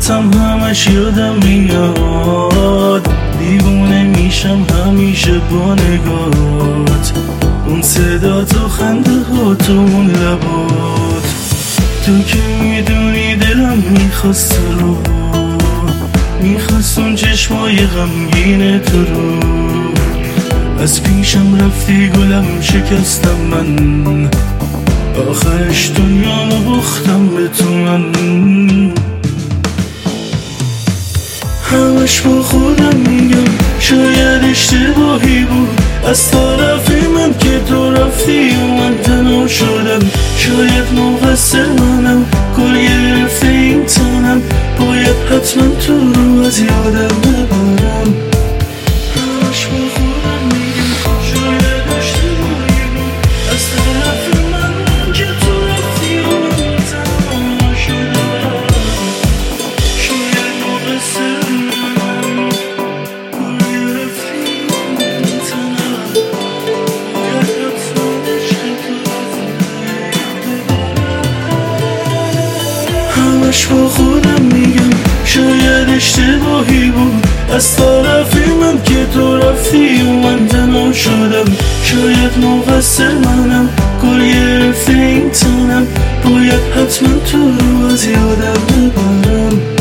صورتم همش یادم میاد، دیوونه میشم همیشه با نگات، اون صدا تو خنده ها تو اون لبات. تو که میدونی دلم میخواست رو، میخواست اون چشمای غمگین تو رو. از پیشم رفتی گلم شکستم من، آخرش دنیا رو باختم به تو من. همش با خودم میگم شاید اشتباهی بود از طرف من که تو رفتی و من تنها شدم. شاید مقصر منم، گل گرفته این تنم، باید حتما تو رو از یادم ببرم. همش با خودم میگم شاید اشتباهی بود از طرف من که تو رفتی و من تنها شدم. شاید مقصر منم، گل گرفته این تنم، باید حتما همش با خودم میگم شاید اشتباهی بود از طرف من که تو رفتی و من تنها شدم. شاید مقصر منم، گل گرفته این تنم، باید حتما تو رو از یادم ببرم.